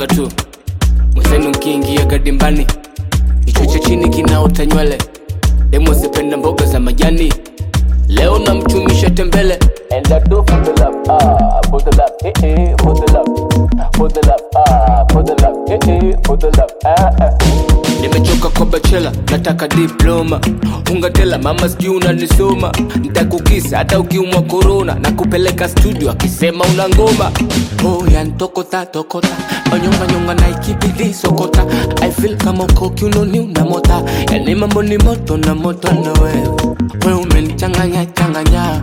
naonaga tu mwenzenu nkiingia gadimbani kichwa cha chini kinaota nywele. Demo zipenda mboga za majani, leo namchumisha tembele. And I do for the love, for the love, for the love, for the love, for the love, for the love, Nimechoka kwa bachela, nataka diploma. Ungatela mama sijui unanisoma. Nitakukisa hata ukiumwa corona, na kupeleka studio akisema una ngoma. Oh yantokota tokota, onyonga nyonga na ikibidi sokota. I feel kama uko kiunoni unamota, yani mambo ni moto na moto na wewe. Wewe umenichanganya changanya,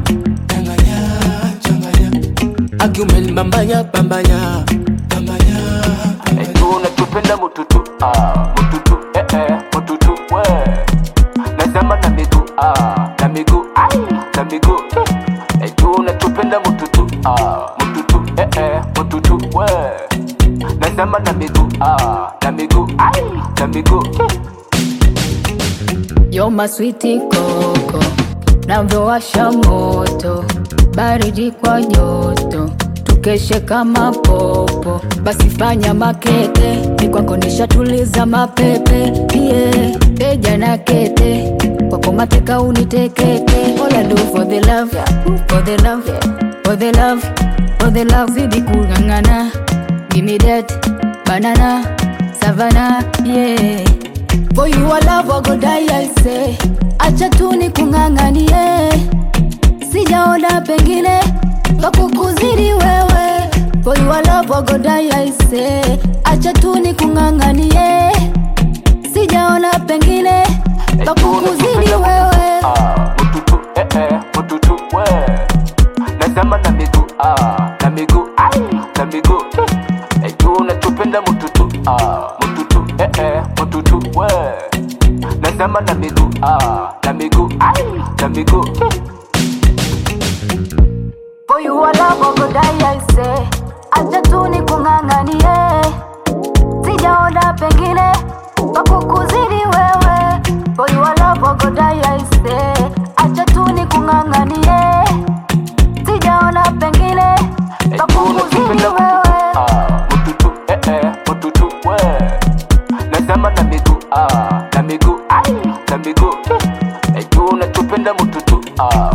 aki umenibambanya bambanya, unachopenda mututu, mututu, mututu, we. Nasema na miguu, na miguu, na miguu. Unachopenda mututu, mututu, mututu, we. Nasema na miguu, na miguu, na miguu. You're my sweetie koko, navyowasha moto, baridi kwa joto, tukeshe kama popo. Basi fanya makete, ni kwako nishatuliza mapepe. Yeah, teja na kete, kwako mateka unitekete. All I do for the love, for the love, for the love, for the love. Zidi kungangana, give me that banana, savannah, yeah. For you I love I go die I say, acha tu nikunganganie. Sijaona pengine pakukuzidi wewe. For you I love I go die I say, acha tu nikunganganie. Sijaona pengine pakukuzidi wewe. Mututu, mututu, we. Nasema na miguu, na miguu, na miguu. Unachopenda mututu, mututu, mututu, we. Nasema na miguu, na miguu, na miguu. For you I love I go die I say, acha tu nikunganganie. Sijaona pengine pakukuzidi wewe. For you I love I go die I say, acha tu nikunganganie. Sijaona pengine pakukuzidi wewe. Mututu, mututu, we. Nasema na miguu, na miguu, na miguu. Unachopenda mututu,